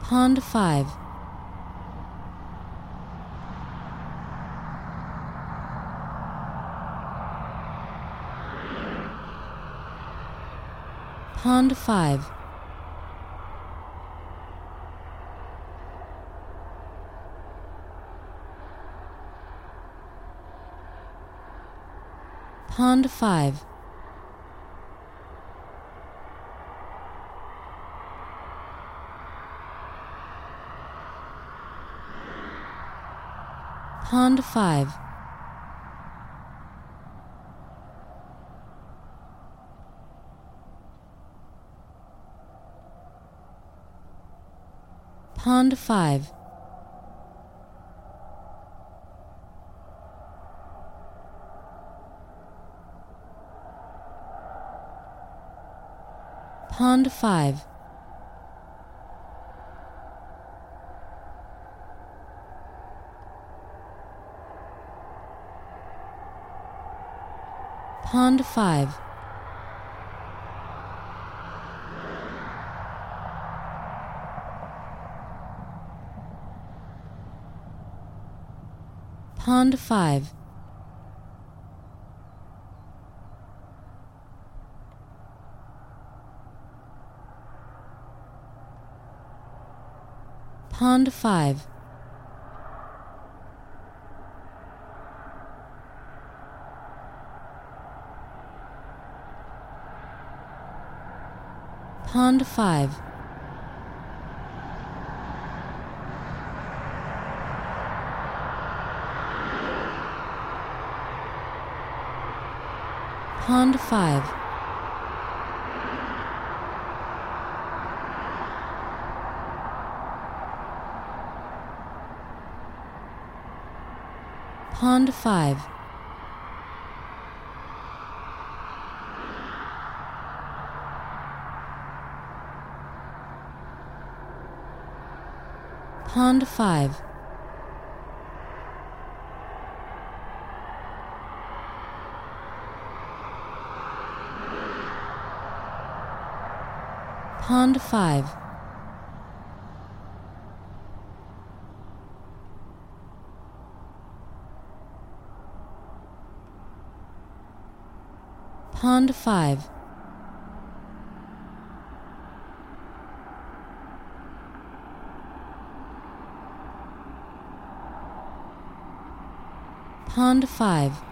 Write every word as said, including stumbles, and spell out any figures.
Pond five. Pond five. Pond five. Pond five. Pond five. Pond five. Pond five. Pond five. Pond five. Pond five. Pond five. Pond five. Pond five. Pond five. Pond five. Pond five.